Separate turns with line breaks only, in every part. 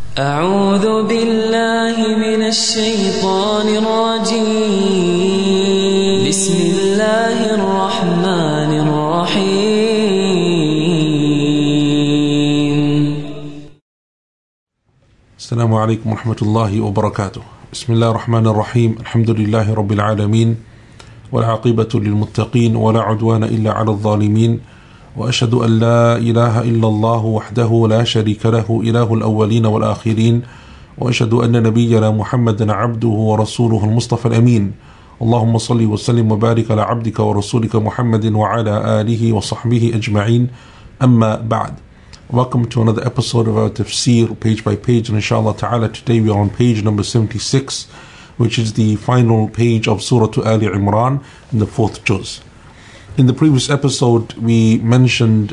أعوذ بالله من الشيطان الرجيم بسم الله الرحمن الرحيم
السلام عليكم ورحمة الله وبركاته. بسم الله الرحمن الرحيم. الحمد لله رب العالمين والعاقبة للمتقين ولا عدوان إلا على الظالمين، وأشهد أن لا إله إلا الله وحده لا شريك له إله الأولين والآخرين، وأشهد أن نبينا محمدا عبده ورسوله المصطفى الأمين. اللهم صل وسلم وبارك على عبدك ورسولك محمد وعلى آله وصحبه أجمعين. أما بعد. Welcome to another episode of our tafsir, page by page, and inshallah ta'ala today we are on page number 76, which is the final page of Surah Ali Imran in the fourth juz. In the previous episode we mentioned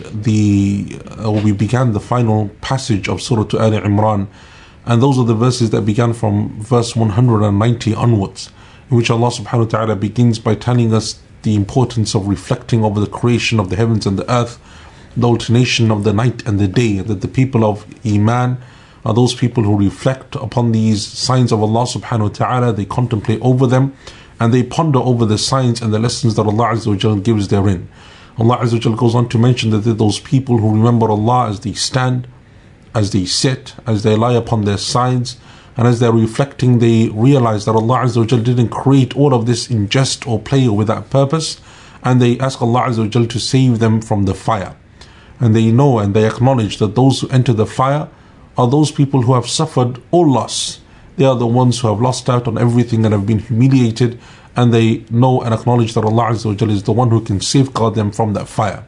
we began the final passage of Surah Ali Imran, and those are the verses that began from verse 190 onwards, in which Allah subhanahu wa ta'ala begins by telling us the importance of reflecting over the creation of the heavens and the earth, the alternation of the night and the day, that the people of Iman are those people who reflect upon these signs of Allah subhanahu wa ta'ala, they contemplate over them, and they ponder over the signs and the lessons that Allah Azza wa Jal gives therein. Allah Azza wa Jal goes on to mention that they're those people who remember Allah as they stand, as they sit, as they lie upon their sides, and as they're reflecting, they realize that Allah Azza wa Jal didn't create all of this in jest or play or without purpose, and they ask Allah Azza wa Jal to save them from the fire. And they know and they acknowledge that those who enter the fire are those people who have suffered all loss. They are the ones who have lost out on everything and have been humiliated, and they know and acknowledge that Allah Azza wa Jal is the one who can safeguard them from that fire.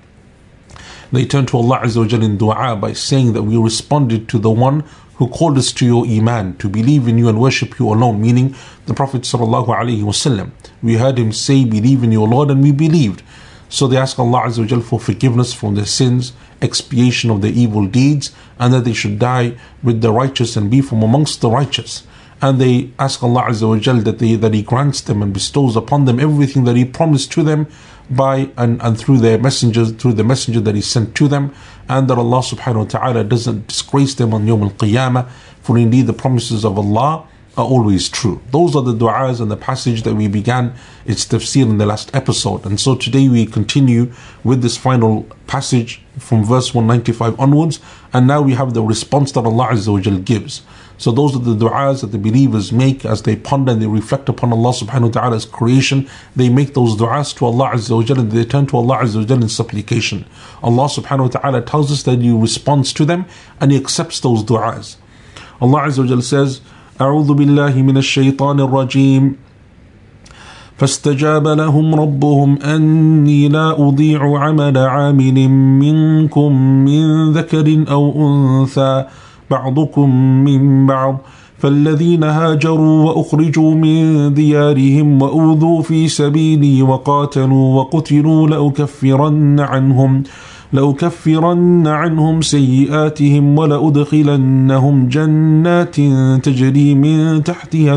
They turn to Allah Azza wa Jal in dua by saying that we responded to the one who called us to your Iman, to believe in you and worship you alone, meaning the Prophet sallallahu alaihi wasallam. We heard him say, believe in your Lord, and we believed. So they ask Allah Azza wa Jal for forgiveness from their sins, expiation of their evil deeds, and that they should die with the righteous and be from amongst the righteous. And they ask Allah Azza wa Jal that He grants them and bestows upon them everything that He promised to them by and through their messengers, through the messenger that He sent to them, and that Allah subhanahu wa ta'ala doesn't disgrace them on Yawm al-Qiyamah, for indeed the promises of Allah are always true. Those are the du'as and the passage that we began its tafsir in the last episode. And so today we continue with this final passage from verse 195 onwards, and now we have the response that Allah Azza wa Jal gives. So those are the du'as that the believers make as they ponder and they reflect upon Allah subhanahu wa ta'ala's creation. They make those du'as to Allah Azza wa Jal and they turn to Allah Azza wa Jal in supplication. Allah subhanahu wa ta'ala tells us that He responds to them and He accepts those du'as. Allah Azza wa Jal says, أعوذ بالله من الشيطان الرجيم فاستجاب لهم ربهم أني لا أضيع عمل عامل منكم من ذكر أو أنثى بعضكم من بعض فالذين هاجروا وأخرجوا من ديارهم وأوذوا في سبيلي وقاتلوا وقتلوا لأكفرن عنهم سيئاتهم ولأدخلنهم جنات تجري من تحتها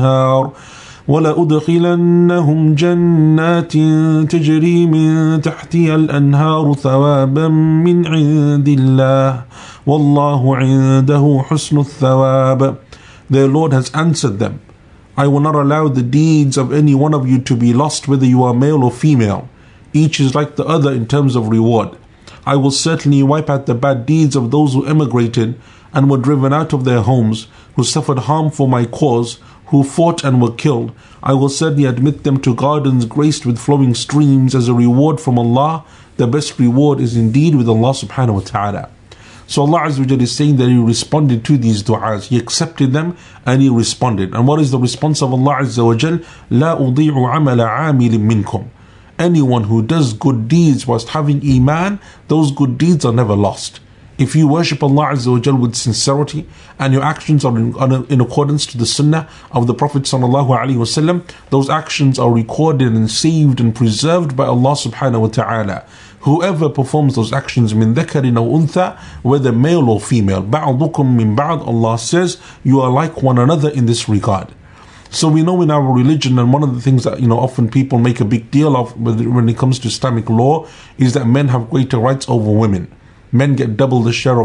الأنهار ثوابا من عند الله والله عنده حسن الثواب. Their Lord has answered them, I will not allow the deeds of any one of you to be lost, whether you are male or female. Each is like the other in terms of reward. I will certainly wipe out the bad deeds of those who emigrated and were driven out of their homes, who suffered harm for my cause, who fought and were killed. I will certainly admit them to gardens graced with flowing streams as a reward from Allah. The best reward is indeed with Allah subhanahu wa ta'ala. So Allah Azza wa Jalla is saying that He responded to these du'as. He accepted them and He responded. And what is the response of Allah Azza wa Jalla? لا أضيع عمل عامل منكم. Anyone who does good deeds whilst having Iman, those good deeds are never lost. If you worship Allah Azza wa Jal with sincerity and your actions are in accordance to the sunnah of the Prophet sallallahu alaihi wasallam, those actions are recorded and saved and preserved by Allah subhanahu wa ta'ala. Whoever performs those actions min dhakarin aw untha, whether male or female, ba'dukum min ba'd, Allah says, you are like one another in this regard. So we know in our religion, and one of the things that often people make a big deal of when it comes to Islamic law, is that men have greater rights over women. men get double the share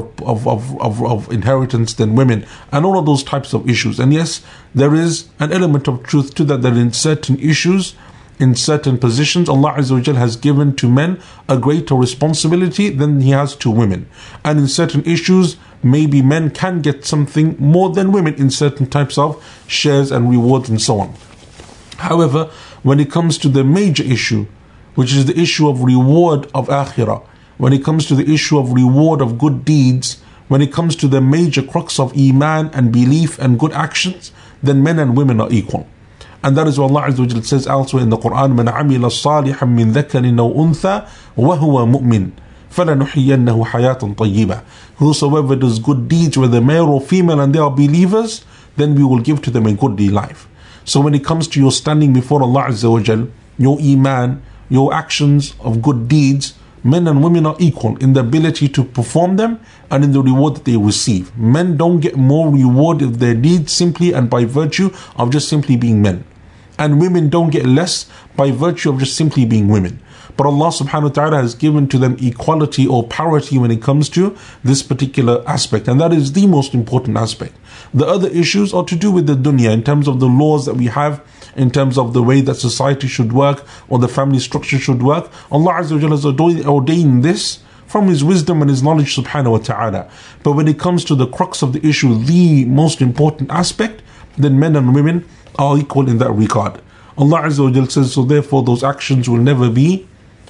of inheritance than women, and all of those types of issues. And yes, there is an element of truth to that in certain issues, in certain positions, Allah Azza wa Jal has given to men a greater responsibility than He has to women. And in certain issues, maybe men can get something more than women in certain types of shares and rewards and so on. However, when it comes to the major issue, which is the issue of reward of akhirah, when it comes to the issue of reward of good deeds, when it comes to the major crux of iman and belief and good actions, then men and women are equal. And that is what Allah Azza wa Jalla says elsewhere in the Quran, مَنْ عَمِلَ صَالِحًا مِنْ ذَكَرٍ أَوْ أُنْثَى وَهُوَ مُؤْمِنٌ فَلَنُحْيِيَنَّهُ حَيَاةً طَيِّبَةً. Whosoever does good deeds, whether male or female, and they are believers, then we will give to them a goodly life. So when it comes to your standing before Allah Azza wa Jalla, your iman, your actions of good deeds, men and women are equal in the ability to perform them and in the reward that they receive. Men don't get more reward of their deeds simply and by virtue of just simply being men. And women don't get less by virtue of just simply being women. But Allah subhanahu wa ta'ala has given to them equality or parity when it comes to this particular aspect. And that is the most important aspect. The other issues are to do with the dunya, in terms of the laws that we have, in terms of the way that society should work or the family structure should work. Allah Azza wa Jalla has ordained this from His wisdom and His knowledge subhanahu wa ta'ala. But when it comes to the crux of the issue, the most important aspect, then men and women are equal in that regard. Allah Azza wa Jalla says, so therefore those actions will never be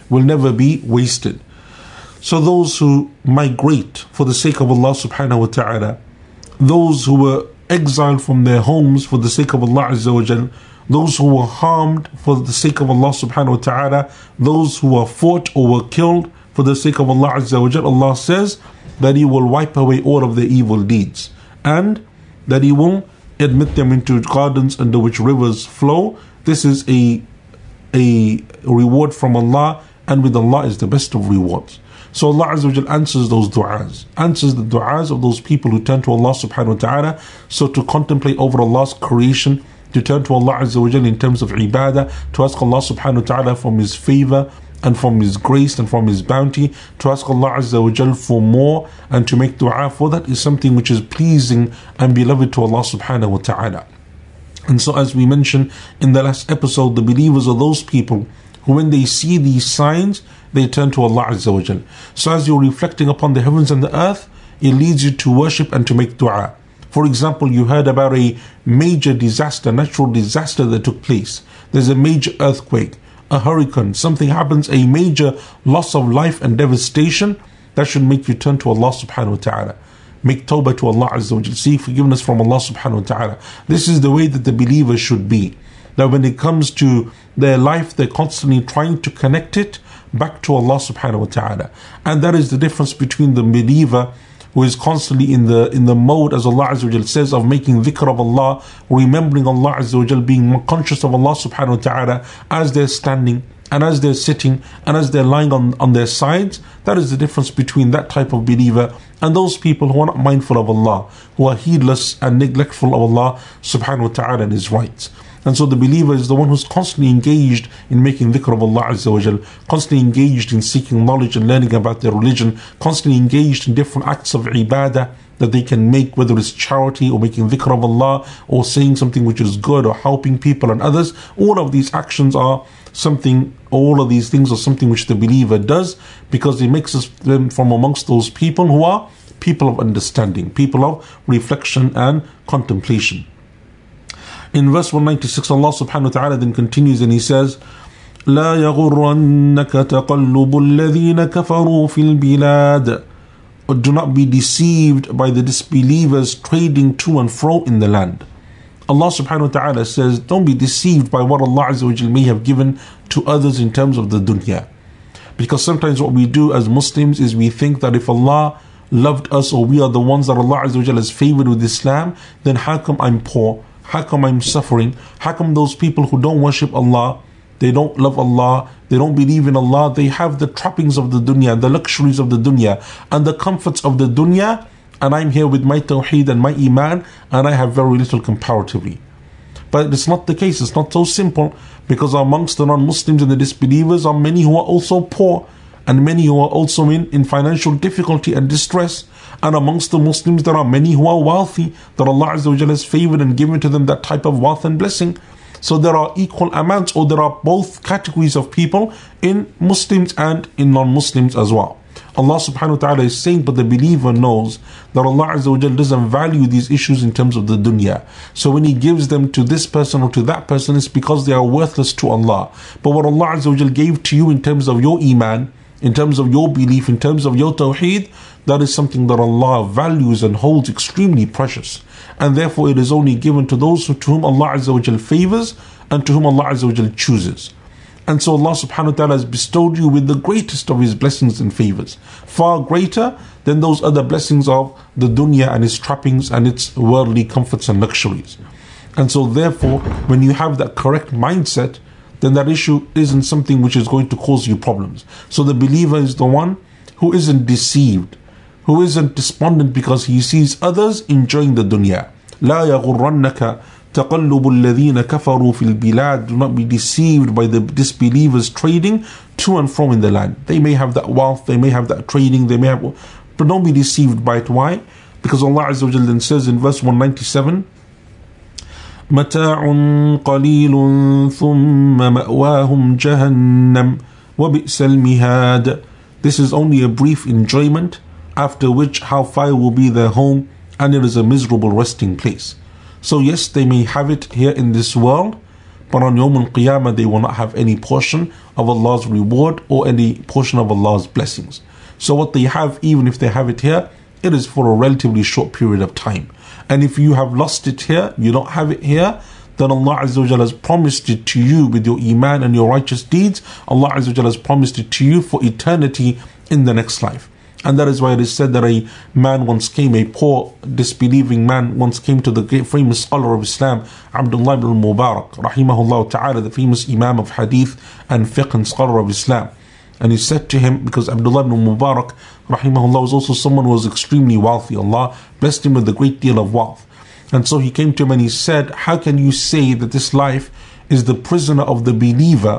wasted. So those who migrate for the sake of Allah subhanahu wa ta'ala, those who were exiled from their homes for the sake of Allah Azza wa Jalla, those who were harmed for the sake of Allah subhanahu wa ta'ala, those who were fought or were killed for the sake of Allah Azza wa Jalla, Allah says that He will wipe away all of their evil deeds and that He will admit them into gardens under which rivers flow. This is a reward from Allah, and with Allah is the best of rewards. So Allah Azza wa Jalla answers those du'as, answers the du'as of those people who turn to Allah subhanahu wa ta'ala. So to contemplate over Allah's creation, to turn to Allah Azza wa Jalla in terms of ibadah, to ask Allah subhanahu wa ta'ala from His favor and from His grace and from His bounty, to ask Allah Azza wa Jalla for more and to make dua for that is something which is pleasing and beloved to Allah subhanahu wa ta'ala. And so as we mentioned in the last episode, the believers are those people who when they see these signs, they turn to Allah Azza wa Jalla. So as you're reflecting upon the heavens and the earth, it leads you to worship and to make dua. For example, you heard about a major disaster, natural disaster that took place. There's a major earthquake, a hurricane, something happens, a major loss of life and devastation. That should make you turn to Allah subhanahu wa ta'ala. Make tawbah to Allah Azza wa Jalla. Seek forgiveness from Allah subhanahu wa ta'ala. This is the way that the believer should be. That when it comes to their life, they're constantly trying to connect it back to Allah subhanahu wa ta'ala. And that is the difference between the believer who is constantly in the mode, as Allah Azza wa Jalla says, of making dhikr of Allah, remembering Allah Azza wa Jalla, being more conscious of Allah subhanahu wa ta'ala as they're standing and as they're sitting and as they're lying on their sides. That is the difference between that type of believer and those people who are not mindful of Allah, who are heedless and neglectful of Allah subhanahu wa ta'ala and His rights. And so the believer is the one who's constantly engaged in making dhikr of Allah Azza wa Jal, constantly engaged in seeking knowledge and learning about their religion, constantly engaged in different acts of ibadah that they can make, whether it's charity or making dhikr of Allah or saying something which is good or helping people and others. All of these actions are something, all of these things are something which the believer does because it makes us from amongst those people who are people of understanding, people of reflection and contemplation. In verse 196, Allah subhanahu wa ta'ala then continues and He says, لا يغرنك تقلب الذين كفروا في البلاد. Do not be deceived by the disbelievers trading to and fro in the land. Allah subhanahu wa ta'ala says, don't be deceived by what Allah Azza wa Jal may have given to others in terms of the dunya. Because sometimes what we do as Muslims is we think that if Allah loved us or we are the ones that Allah Azza wa Jal has favored with Islam, then how come I'm poor? How come I'm suffering? How come those people who don't worship Allah, they don't love Allah, they don't believe in Allah, they have the trappings of the dunya, the luxuries of the dunya, and the comforts of the dunya, and I'm here with my tawheed and my iman, and I have very little comparatively. But it's not the case, it's not so simple, because amongst the non-Muslims and the disbelievers are many who are also poor, and many who are also in financial difficulty and distress. And amongst the Muslims, there are many who are wealthy, that Allah Azza wa Jalla has favored and given to them that type of wealth and blessing. So there are equal amounts, or there are both categories of people in Muslims and in non-Muslims as well. Allah subhanahu wa ta'ala is saying, but the believer knows that Allah Azza wa Jalla doesn't value these issues in terms of the dunya. So when He gives them to this person or to that person, it's because they are worthless to Allah. But what Allah Azza wa Jalla gave to you in terms of your iman, in terms of your belief, in terms of your tawheed, that is something that Allah values and holds extremely precious. And therefore it is only given to those to whom Allah Azza wa Jalla favors and to whom Allah Azza wa Jalla chooses. And so Allah subhanahu wa ta'ala has bestowed you with the greatest of His blessings and favors, far greater than those other blessings of the dunya and its trappings and its worldly comforts and luxuries. And so therefore, when you have that correct mindset, then that issue isn't something which is going to cause you problems. So the believer is the one who isn't deceived, who isn't despondent because he sees others enjoying the dunya. لا يغرنك تقلب الذين كفروا في البلاد. Do not be deceived by the disbelievers trading to and from in the land. They may have that wealth, they may have that trading, they may have, but don't be deceived by it. Why? Because Allah Azza wa Jalla then says in verse 197, متاع قليل ثم مأواهم جهنم وبئس المهاد. This is only a brief enjoyment, after which hellfire will be their home, and it is a miserable resting place. So yes, they may have it here in this world, but on Yawm al-Qiyamah they will not have any portion of Allah's reward or any portion of Allah's blessings. So what they have, even if they have it here, it is for a relatively short period of time. And if you have lost it here, you don't have it here, then Allah Azza wa Jalla has promised it to you with your iman and your righteous deeds. Allah Azza wa Jalla has promised it to you for eternity in the next life. And that is why it is said that a man once came, a poor disbelieving man once came to the great famous scholar of Islam, Abdullah ibn Mubarak, rahimahullah ta'ala, the famous imam of hadith and fiqh and scholar of Islam. And he said to him, because Abdullah ibn Mubarak, rahimahullah, was also someone who was extremely wealthy. Allah blessed him with a great deal of wealth. And so he came to him and he said, how can you say that this life is the prisoner of the believer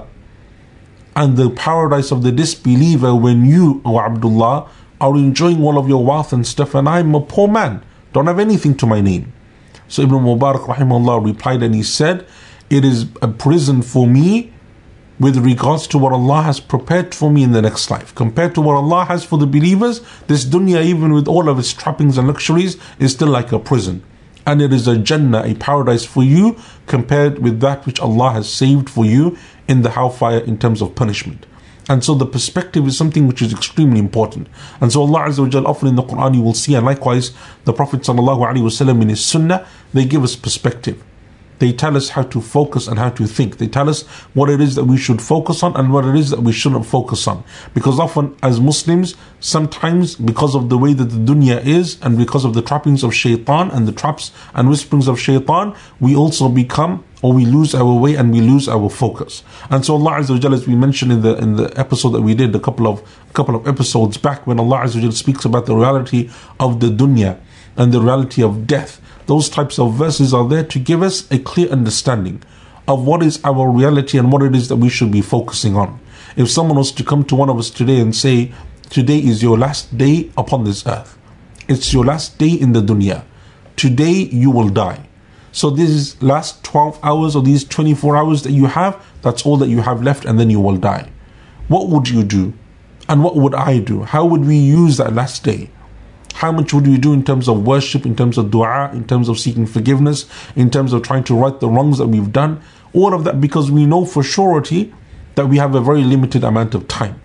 and the paradise of the disbeliever when you, O Abdullah, are enjoying all of your wealth and stuff, and I'm a poor man, don't have anything to my name? So Ibn Mubarak rahimahullah replied and he said, it is a prison for me with regards to what Allah has prepared for me in the next life. Compared to what Allah has for the believers, this dunya, even with all of its trappings and luxuries, is still like a prison. And it is a Jannah, a paradise for you, compared with that which Allah has saved for you in the hellfire in terms of punishment. And so the perspective is something which is extremely important. And so Allah Azza wa Jalla, often in the Quran you will see, and likewise the Prophet Sallallahu Alaihi Wasallam in his Sunnah, they give us perspective. They tell us how to focus and how to think. They tell us what it is that we should focus on and what it is that we shouldn't focus on. Because often as Muslims, sometimes because of the way that the dunya is and because of the trappings of shaitan and the traps and whisperings of shaitan, we also become, or we lose our way and we lose our focus. And so Allah Azza wa Jalla, as we mentioned in the episode that we did a couple of episodes back, when Allah Azza wa Jalla speaks about the reality of the dunya and the reality of death, those types of verses are there to give us a clear understanding of what is our reality and what it is that we should be focusing on. If someone was to come to one of us today and say, today is your last day upon this earth, it's your last day in the dunya, today you will die. So these last 12 hours or these 24 hours that you have, that's all that you have left, and then you will die. What would you do? And what would I do? How would we use that last day? How much would we do in terms of worship, in terms of dua, in terms of seeking forgiveness, in terms of trying to right the wrongs that we've done? All of that because we know for surety that we have a very limited amount of time.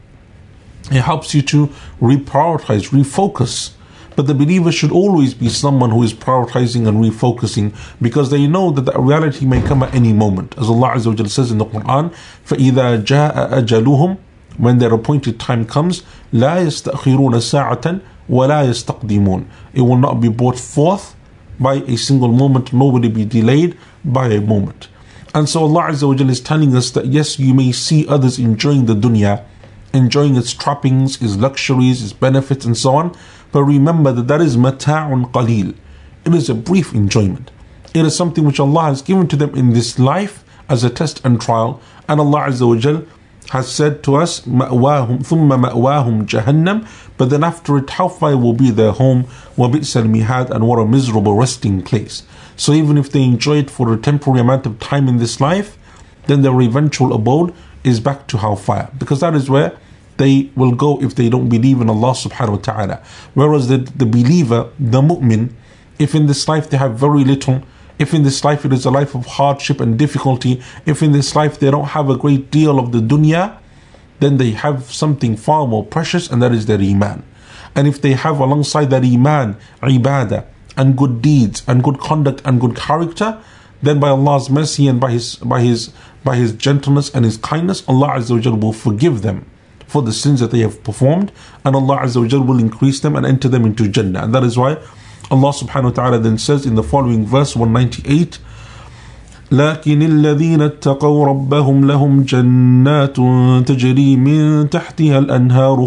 It helps you to reprioritize, refocus. But the believer should always be someone who is prioritizing and refocusing, because they know that the reality may come at any moment. As Allah Azza wa Jalla says in the Quran, فَإِذَا جَاءَ أَجَلُهُمْ, when their appointed time comes, لَا يَسْتَأْخِرُونَ سَاعَةً وَلَا يَسْتَقْدِمُونَ. It will not be brought forth by a single moment, nor will it be delayed by a moment. And so Allah Azza wa Jalla is telling us that yes, you may see others enjoying the dunya, enjoying its trappings, its luxuries, its benefits and so on, but remember that that is mata'un qalil. It is a brief enjoyment. It is something which Allah has given to them in this life as a test and trial, and Allah Azza wa Jalla has said to us, مَأْوَاهُمْ ثُمَّ مَأْوَاهُمْ جَهَنَّمْ, but then after it, hellfire will be their home, وَبِئْسَ الْمِهَادُ, and what a miserable resting place. So even if they enjoy it for a temporary amount of time in this life, then their eventual abode is back to hellfire, because that is where they will go if they don't believe in Allah subhanahu wa ta'ala. Whereas the believer, the mu'min, if in this life they have very little, if in this life it is a life of hardship and difficulty, if in this life they don't have a great deal of the dunya, then they have something far more precious, and that is their iman. And if they have alongside that iman, ibadah, and good deeds, and good conduct, and good character, then by Allah's mercy and by His gentleness and His kindness, Allah Azza wa Jal will forgive them for the sins that they have performed, and Allah Azza wa Jal will increase them and enter them into Jannah. And that is why Allah subhanahu wa ta'ala then says in the following verse 198, لكن الذين اتقوا ربهم لهم جنات تجري من تحتها الأنهار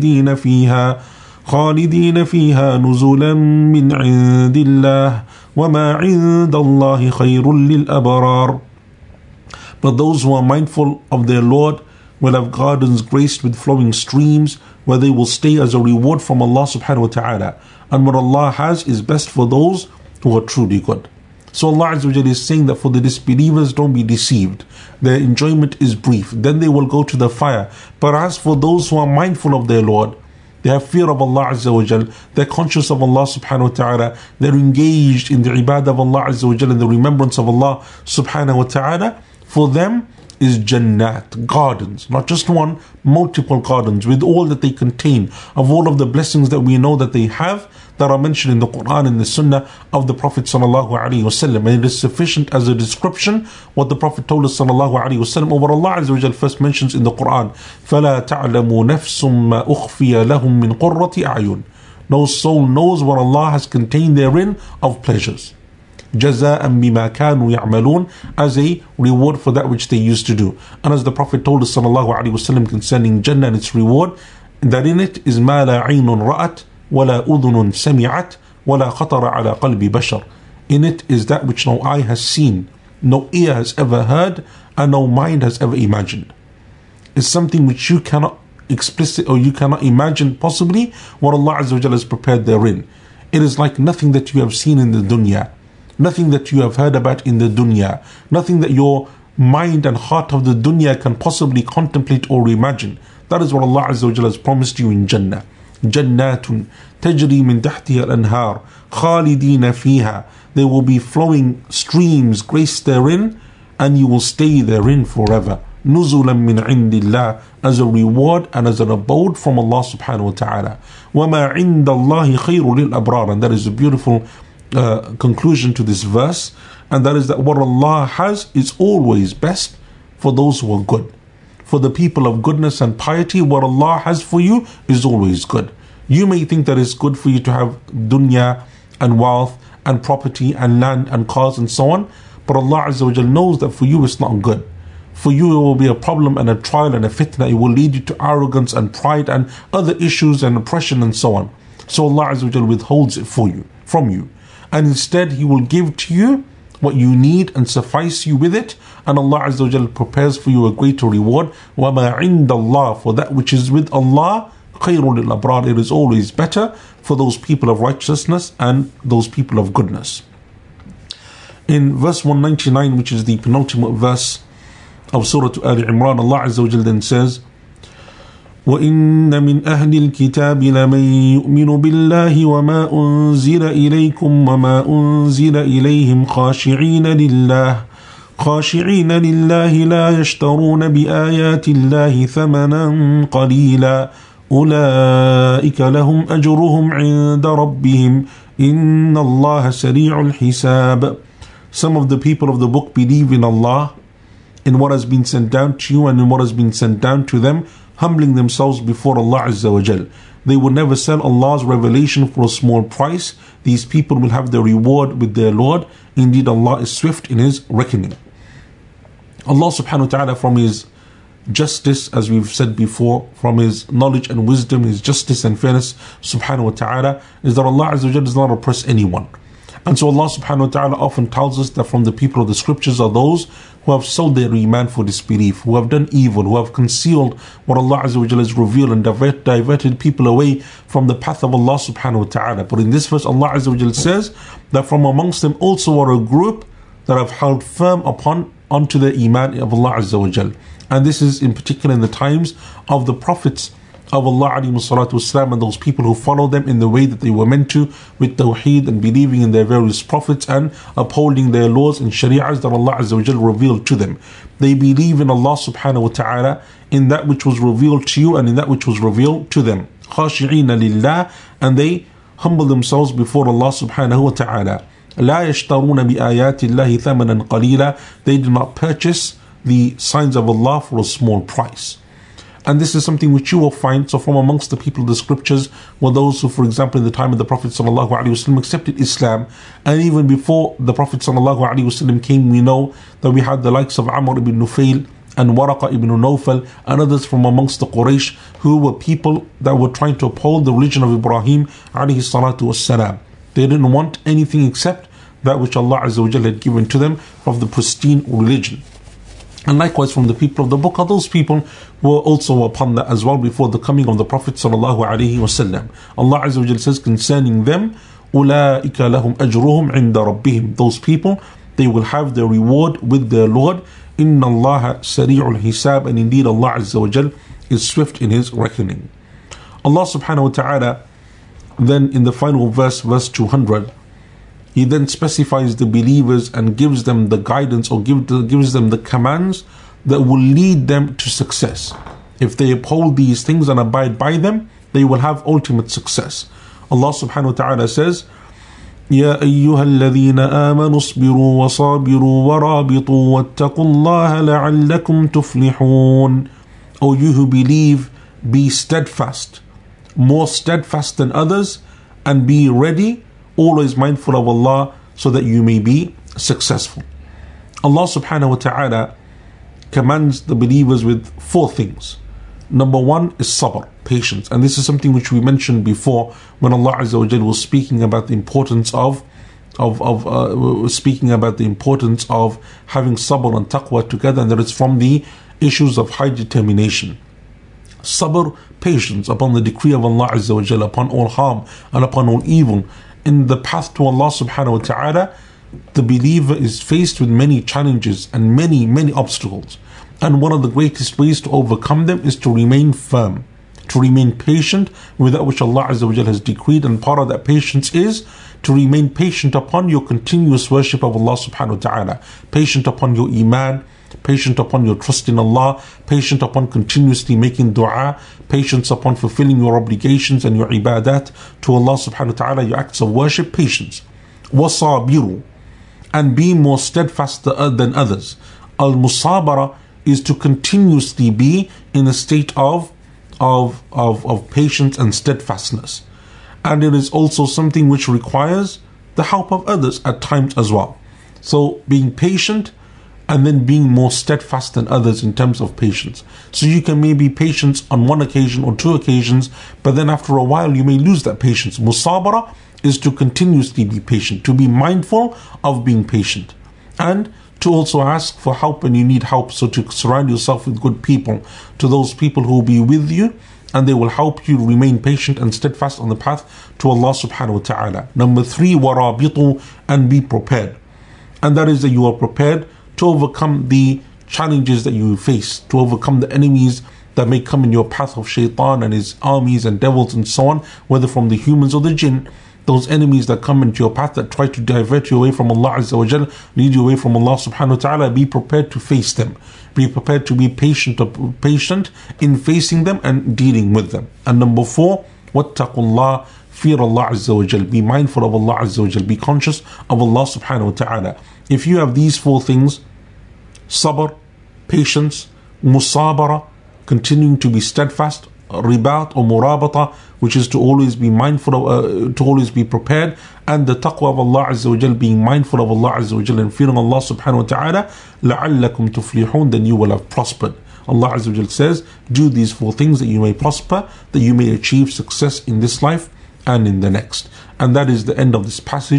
خالدين فيها نزلا من عند الله وما عند الله خير للأبرار. But those who are mindful of their Lord will have gardens graced with flowing streams, where they will stay as a reward from Allah subhanahu wa ta'ala. And what Allah has is best for those who are truly good. So Allah Azza wa Jalla is saying that for the disbelievers, don't be deceived. Their enjoyment is brief. Then they will go to the fire. But as for those who are mindful of their Lord, they have fear of Allah Azza wa Jalla, they're conscious of Allah subhanahu wa ta'ala, they're engaged in the ibadah of Allah Azza wa Jalla and the remembrance of Allah subhanahu wa ta'ala, for them is Jannat, gardens, not just one, multiple gardens with all that they contain, of all of the blessings that we know that they have, that are mentioned in the Quran and the Sunnah of the Prophet sallallahu alaihi wasallam. And it is sufficient as a description what the Prophet told us sallallahu alaihi wasallam, or what Allah Azza wa Jal first mentions in the Quran. فَلَا تَعْلَمُ نَفْسٌ مَا أُخْفِيَ لَهُم مِّن قُرَّةِ أَعْيُنٍ. No soul knows what Allah has contained therein of pleasures. جَزَاءً بِمَا كَانُوا يَعْمَلُونَ, as a reward for that which they used to do. And as the Prophet told us sallallahu alaihi wasallam concerning Jannah and its reward, that in it is مَا لَا عَيْنٌ رَأَتْ وَلَا أُذُنٌ سَمِعَتْ وَلَا خَطَرَ عَلَى قَلْبِ بَشَرٍ. In it is that which no eye has seen, no ear has ever heard, and no mind has ever imagined. It's something which you cannot explicit, or you cannot imagine possibly what Allah Azza wa Jalla has prepared therein. It is like nothing that you have seen in the dunya, nothing that you have heard about in the dunya, nothing that your mind and heart of the dunya can possibly contemplate or imagine. That is what Allah Azza wa Jalla has promised you in Jannah. جنات تجري من تحتها الأنهار خالدين فيها. There will be flowing streams graced therein, and you will stay therein forever. نزلا من عند الله, as a reward and as an abode from Allah subhanahu wa ta'ala. وما عند الله خير للأبرار. And that is a beautiful conclusion to this verse, and that is that what Allah has is always best for those who are good. For the people of goodness and piety, what Allah has for you is always good. You may think that it's good for you to have dunya and wealth and property and land and cars and so on, but Allah Azza wa Jal knows that for you it's not good. For you it will be a problem and a trial and a fitna. It will lead you to arrogance and pride and other issues and oppression and so on. So Allah Azza wa Jal withholds it from you. And instead He will give to you what you need and suffice you with it, and Allah Azza wa Jal prepares for you a greater reward. وَمَا عِنْدَ اللَّهِ, for that which is with Allah, خَيْرٌ لِلْأَبْرَارِ, it is always better for those people of righteousness and those people of goodness. In verse 199, which is the penultimate verse of Surah Al Imran, Allah Azza wa Jal then says, وَإِنَّ مِنْ أَهْلِ الْكِتَابِ لَمَنْ يُؤْمِنُ بِاللَّهِ وَمَا أُنْزِلَ إِلَيْكُمْ وَمَا أُنْزِلَ إِلَيْهِمْ خاشعين لله لا يشترون بآيات الله ثمنا قليلا أولئك لهم أجرهم عند ربهم إن الله سريع الحساب. Some of the people of the book believe in Allah, in what has been sent down to you and in what has been sent down to them, humbling themselves before Allah Azza wa Jal. They will never sell Allah's revelation for a small price. These people will have their reward with their Lord. Indeed, Allah is swift in His reckoning. Allah subhanahu wa ta'ala, from His justice, as we've said before, from His knowledge and wisdom, His justice and fairness subhanahu wa ta'ala, is that Allah Azza wa Jal does not oppress anyone. And so Allah subhanahu wa ta'ala often tells us that from the people of the scriptures are those who have sold their iman for disbelief, who have done evil, who have concealed what Allah Azza wa Jalla has revealed and diverted people away from the path of Allah subhanahu wa ta'ala. But in this verse, Allah Azza wa Jalla says that from amongst them also are a group that have held firm onto the iman of Allah Azza wa Jalla. And this is in particular in the times of the prophets of Allah alayhi salatu wasalam, and those people who follow them in the way that they were meant to, with tawheed and believing in their various prophets and upholding their laws and shari'ahs that Allah Azza wa Jalla revealed to them. They believe in Allah subhanahu wa ta'ala, in that which was revealed to you and in that which was revealed to them. خاشعين لله, and they humble themselves before Allah subhanahu wa ta'ala. لا يشترون بآيات الله ثمنا قليلا, they do not purchase the signs of Allah for a small price. And this is something which you will find. So from amongst the people of the scriptures were those who, for example, in the time of the Prophet ﷺ accepted Islam. And even before the Prophet ﷺ came, we know that we had the likes of Amr ibn Nufayl and Waraqa ibn Nawfal and others from amongst the Quraysh, who were people that were trying to uphold the religion of Ibrahim alayhi salatu wassalam. They didn't want anything except that which Allah Azza wa Jalla had given to them of the pristine religion. And likewise from the people of the book, those people were also upon that as well before the coming of the Prophet sallallahu alaihi wasallam. Allah Azza wa Jalla says concerning them, أُولَٰئِكَ لَهُمْ أَجْرُهُمْ عِنْدَ رَبِّهِمْ, those people, they will have their reward with their Lord. إِنَّ اللَّهَ سَرِيعُ الْحِسَابِ, and indeed Allah Azza wa Jalla is swift in His reckoning. Allah subhanahu wa ta'ala then in the final verse 200, He then specifies the believers and gives them the guidance, or gives them the commands that will lead them to success. If they uphold these things and abide by them, they will have ultimate success. Allah subhanahu wa ta'ala says, يَا أَيُّهَا الَّذِينَ آمَنُوا اصْبِرُوا وَصَابِرُوا وَرَابِطُوا وَاتَّقُوا اللَّهَ لَعَلَّكُمْ تُفْلِحُونَ. O you who believe, be steadfast, more steadfast than others, and be ready, always mindful of Allah, so that you may be successful. Allah subhanahu wa ta'ala commands the believers with 4 things. Number 1 is sabr, patience. And this is something which we mentioned before when Allah Azza wa Jalla was speaking about the importance of having sabr and taqwa together, and that it's from the issues of high determination. Sabr, patience upon the decree of Allah Azza wa Jalla, upon all harm and upon all evil. In the path to Allah subhanahu wa ta'ala, the believer is faced with many challenges and many obstacles. And one of the greatest ways to overcome them is to remain firm, to remain patient with that which Allah Azza wa Jalla has decreed. And part of that patience is to remain patient upon your continuous worship of Allah subhanahu wa ta'ala, patient upon your iman, patient upon your trust in Allah, patient upon continuously making dua, patience upon fulfilling your obligations and your ibadat to Allah subhanahu wa ta'ala, your acts of worship, patience. وَصَابِرُوا, and be more steadfast than others. Al-musabara is to continuously be in a state of patience and steadfastness. And it is also something which requires the help of others at times as well. So being patient and then being more steadfast than others in terms of patience. So you can maybe patient on one occasion or 2 occasions, but then after a while you may lose that patience. Musabara is to continuously be patient, to be mindful of being patient, and to also ask for help when you need help. So to surround yourself with good people, to those people who will be with you and they will help you remain patient and steadfast on the path to Allah subhanahu wa ta'ala. Number 3, warabitu, and be prepared. And that is that you are prepared to overcome the challenges that you face, to overcome the enemies that may come in your path of shaitan and his armies and devils and so on, whether from the humans or the jinn. Those enemies that come into your path that try to divert you away from Allah Azza wa Jalla, lead you away from Allah subhanahu wa ta'ala, be prepared to face them. Be prepared to be patient in facing them and dealing with them. And number 4, wattaqullah, fear Allah Azza wa Jalla, be mindful of Allah Azza wa Jalla, be conscious of Allah subhanahu wa ta'ala. If you have these 4 things, sabr, patience, musabara, continuing to be steadfast, ribat or murabata, which is to always be mindful of, to always be prepared, and the taqwa of Allah Azza wa Jal, being mindful of Allah Azza wa Jal and fearing Allah subhanahu wa ta'ala, لَعَلَّكُمْ تُفْلِحُونَ, then you will have prospered. Allah Azza wa Jal says, do these 4 things that you may prosper, that you may achieve success in this life and in the next. And that is the end of this passage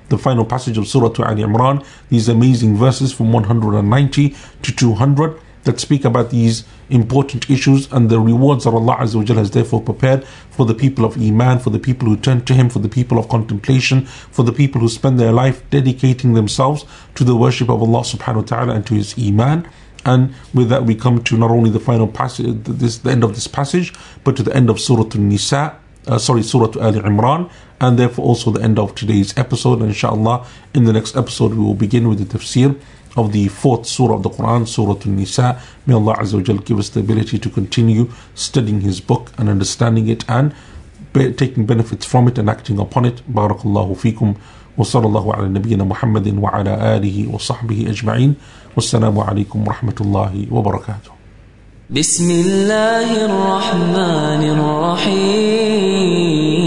the final passage of Surah Al Imran, these amazing verses from 190 to 200 that speak about these important issues and the rewards that Allah Azza wa Jalla has therefore prepared for the people of Iman, for the people who turn to Him, for the people of contemplation, for the people who spend their life dedicating themselves to the worship of Allah subhanahu wa ta'ala and to His Iman. And with that we come to not only the final passage, the end of this passage, but to the end of Surah Al-Nisa, Surah Al Imran, and therefore also the end of today's episode. And inshallah, in the next episode we will begin with the tafsir of the fourth surah of the Quran, Surah Al-Nisa. May Allah Azza wa Jal give us the ability to continue studying His book and understanding it and taking benefits from it and acting upon it. Barakallahu feekum. وصلى الله على نبينا محمد وعلى آله وصحبه أجمعين والسلام عليكم ورحمة الله وبركاته.
بسم الله الرحمن الرحيم